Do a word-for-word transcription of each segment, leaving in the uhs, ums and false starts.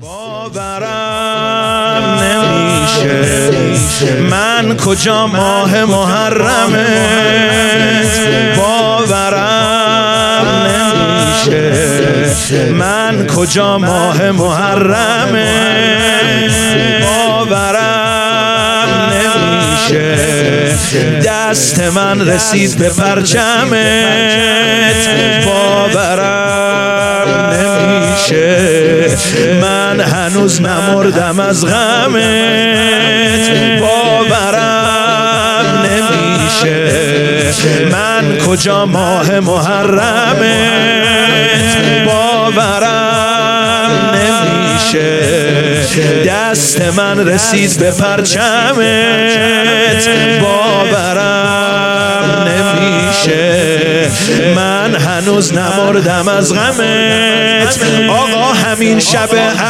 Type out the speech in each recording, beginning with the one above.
باورم نمیشه من کجا ماه محرمه، باورم نمیشه من کجا ماه محرمه، باورم نمیشه دست من رسید به پرچمت، باورم نمیشه من هنوز نمردم از غمت، باورم نمیشه من کجا ماه محرمت، باورم نمیشه دست من رسید به پرچمت، باورم نمیشه من هنوز نمردم از غمت. آقا همین شب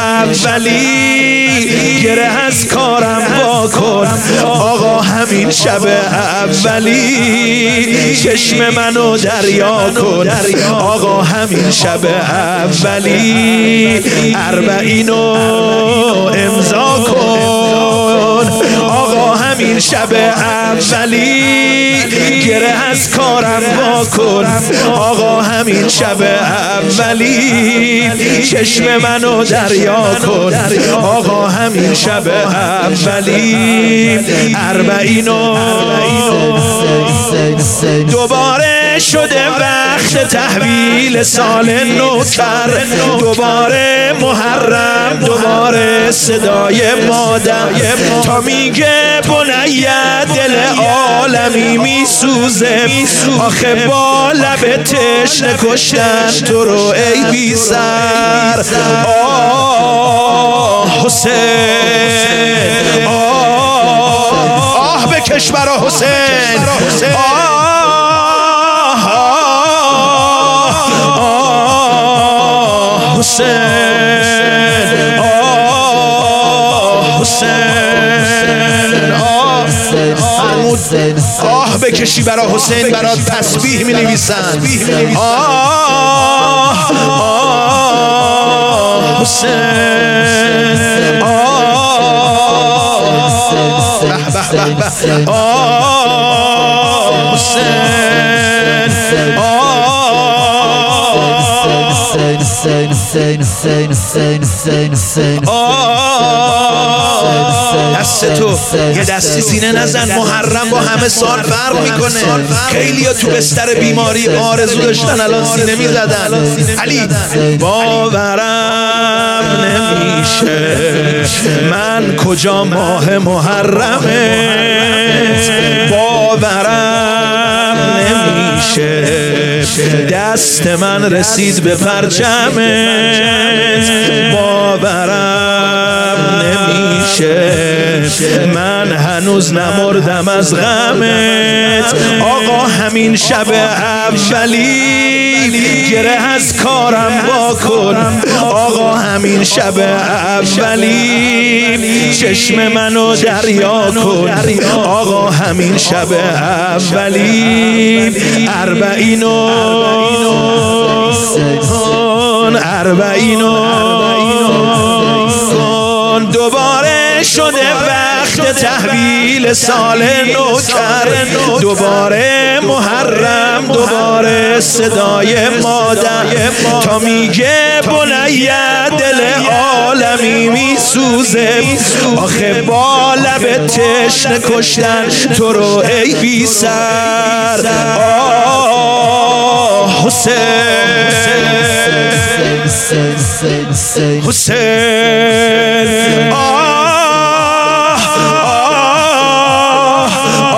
اولی گره از کارم وا کن، آقا همین شب اولی چشم منو دریا کن، آقا همین شب اولی اربعینو امضا کن، آقا همین شب اولی گره از کارم وا کن، آقا همین شب اولی چشم منو دریا کن، آقا همین شب اولی اربعینو دوباره شده وقت تحویل سال نوکر، دوباره محرم دوباره صدای مادر تا میگه بنیه دل عالمی میسوزه، آخه با لب تشنه کشتن تو رو ای بی سر، آه حسین آه آه بکش برا حسین، آه حسین آه حسین آه بکشی برا حسین، برا تسبیح می نویسن، آه آه حسین آه به به به آه حسین آه دست تو یه دستی سینه نزن، محرم با همه سال فرق میکنه، خیلی ها تو بستر بیماری آرزو داشتن الان سینه میزدن، علی باورم نمیشه من کجا ماه محرمت، باورم نمیشه دست من رسید به پرچمت، باورم نمیشه من هنوز نمردم از غمت، آقا همین شب اولی گره از کارم وا کن، آقا همین شب اولی چشم منو دریا کن، آقا همین شب اولی اربعینو اربعینو دوباره شده وقت تحویل سال نوکر، دوباره محرم دوباره صدای مادر تا میگه بنیه دل عالمی میسوزه، آخه با لب تشنه کشتن تو رو ای بی سر، آه حسین حسین آه آه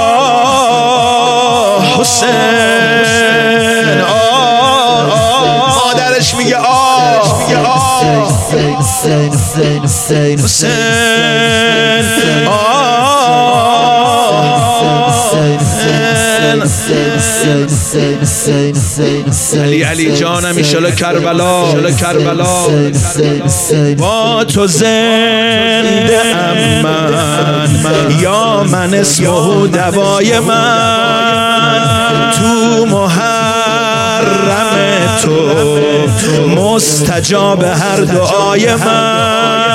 آه حسین آه مادرش میگه آه حسین علی علی جانم ایشالا کربلا کربلا با تو زنده ام من، یا من اسمه دوای من، تو محرم تو مستجاب هر دعای من،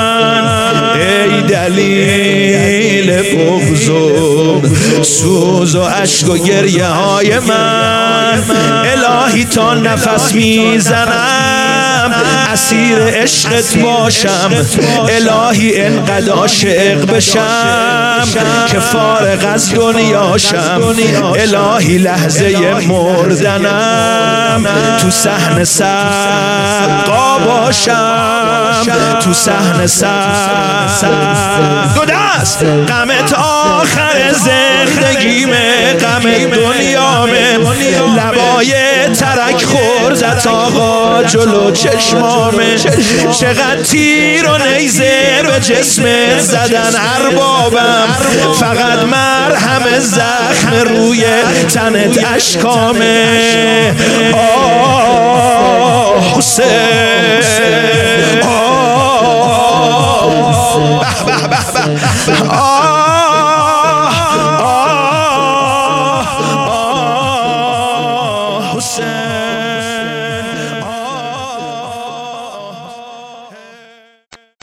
دلیل بغض و سوز و عشق و گریه های من. الهی تا نفس میزنم اسیر عشقت باشم، الهی انقدر عاشق بشم که فارغ از دنیاشم، الهی لحظه مردنم تو صحن سقا باشم، تو صحن سقا. دو دست غمت آخر زندگیمه، غم دنیامه، لبای ترک خوردت آقا جلو چشمامه. چقدر تیر و نیزه به جسمت زدن اربابم، فقط مرهم زخم روی تنت اشکامه. آه حسین، آه